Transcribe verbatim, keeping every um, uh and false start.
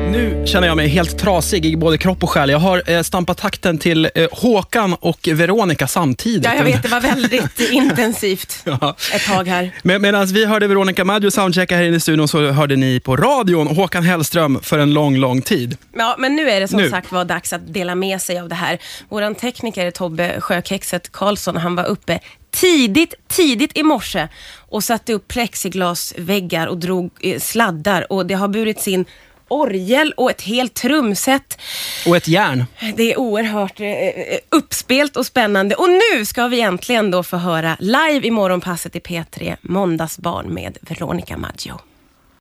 Nu känner jag mig helt trasig i både kropp och själ. Jag har eh, stampat takten till eh, Håkan och Veronica samtidigt. Ja, jag vet, det var väldigt intensivt ja. ett tag här. Med, medan vi hörde Veronica Maggio soundchecka här inne i studion, så hörde ni på radion Håkan Hellström för en lång, lång tid. Ja, men nu är det som nu. sagt var dags att dela med sig av det här. Våran tekniker Tobbe Sjökexet Karlsson, han var uppe tidigt, tidigt i morse och satte upp plexiglasväggar och drog eh, sladdar, och det har burits in orgel och ett helt trumset. Och ett järn. Det är oerhört eh, uppspelt och spännande. Och nu ska vi äntligen då få höra live i morgonpasset i P tre Måndagsbarn med Veronica Maggio.